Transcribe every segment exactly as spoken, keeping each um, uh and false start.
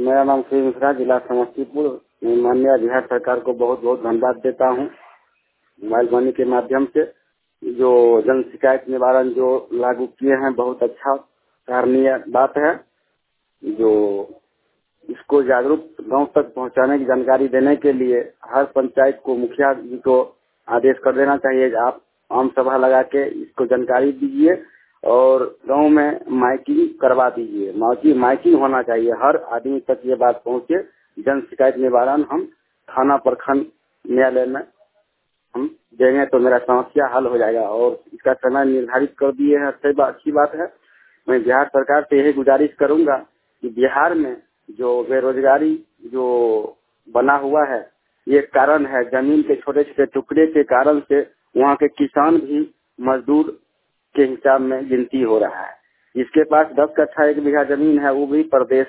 मेरा नाम श्री मिश्रा, जिला समस्तीपुर। मैं माननीय बिहार सरकार को बहुत बहुत धन्यवाद देता हूँ। मोबाइल मनी के माध्यम से जो जन शिकायत निवारण जो लागू किए हैं, बहुत अच्छा सराहनीय बात है। जो इसको जागरूक गांव तक पहुंचाने की जानकारी देने के लिए हर पंचायत को मुखिया जी को आदेश कर देना चाहिए। आप आम सभा लगा के इसको जानकारी दीजिए और गांव में माइकिंग करवा दीजिए। माइकिंग माइकिंग होना चाहिए, हर आदमी तक ये बात पहुंचे। जन शिकायत निवारण हम थाना प्रखंड न्यायालय में हम देंगे तो मेरा समस्या हल हो जाएगा। और इसका समय निर्धारित कर दिए हैं, अच्छी बात अच्छी बात है। मैं बिहार सरकार से यही गुजारिश करूंगा कि बिहार में जो बेरोजगारी जो बना हुआ है, ये कारण है जमीन के छोटे छोटे टुकड़े के कारण से वहाँ के किसान भी मजदूर के हिसाब में गिनती हो रहा है। जिसके पास दस कट्ठा एक बीघा जमीन है वो भी प्रदेश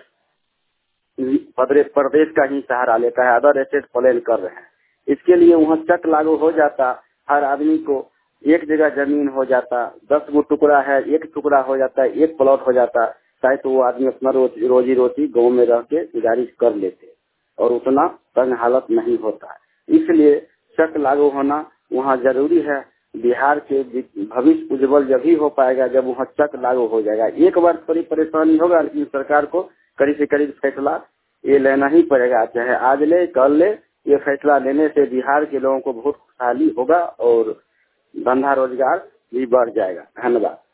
प्रदेश का ही सहारा लेता है, अदर एस्टेट प्लान कर रहे हैं। इसके लिए वहाँ चक लागू हो जाता, हर आदमी को एक जगह जमीन हो जाता, दस गो टुकड़ा है एक टुकड़ा हो जाता है, एक प्लॉट हो जाता, शायद तो वो आदमी अपना रोजी रोजी रोटी गाँव में रह के गुजारिश कर लेते और उतना तंग हालत नहीं होता। इसलिए चक लागू होना वहाँ जरूरी है। बिहार के भविष्य उज्जवल जब ही हो पाएगा जब वहाँ चक लागू हो जाएगा। एक बार थोड़ी परेशानी होगा, लेकिन सरकार को करीब से करीब फैसला ये लेना ही पड़ेगा, चाहे आज ले कल ले। ये फैसला लेने से बिहार के लोगों को बहुत खुशहाली होगा और धंधा रोजगार भी बढ़ जाएगा। धन्यवाद।